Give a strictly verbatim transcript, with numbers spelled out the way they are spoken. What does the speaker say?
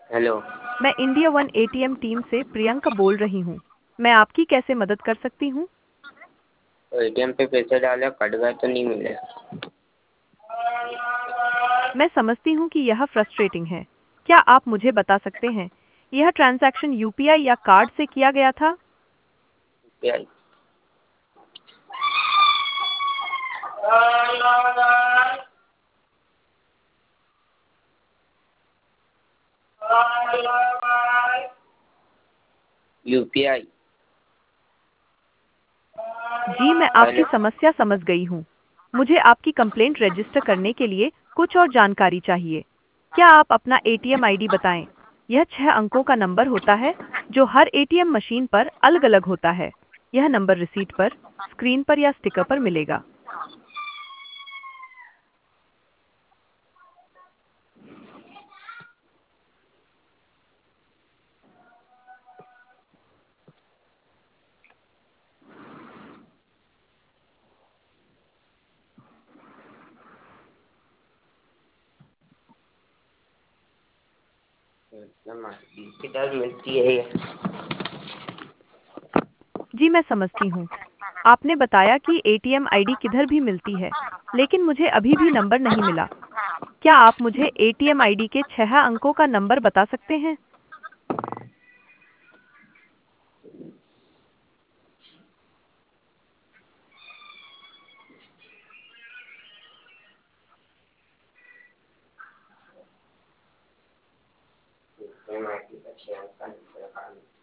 Hello. मैं India one ATM team से प्रियंका बोल रही हूँ। मैं आपकी कैसे मदद कर सकती हूँ? तो एटीएम पे पैसे डाले, कट गए तो नहीं मिले। मैं समझती हूँ कि यह फ्रस्ट्रेटिंग है। क्या आप मुझे बता सकते हैं, यह ट्रांजैक्शन यूपीआई या कार्ड से किया गया था? यूपीआई। यूपीआई। जी, मैं आपकी हेलो। समस्या समझ गई हूँ। मुझे आपकी कंप्लेंट रजिस्टर करने के लिए कुछ और जानकारी चाहिए। क्या आप अपना एटीएम आईडी बताएं? यह छह अंकों का नंबर होता है जो हर एटीएम मशीन पर अलग-अलग होता है। यह नंबर रिसीट पर, स्क्रीन पर या स्टिकर पर मिलेगा। किधर मिलती है ये? जी, मैं समझती हूँ। आपने बताया कि एटीएम आईडी किधर भी मिलती है, लेकिन मुझे अभी भी नंबर नहीं मिला। क्या आप मुझे एटीएम आईडी के छह अंकों का नंबर बता सकते हैं? एटीएम आई डी का छह अंक का नंबर।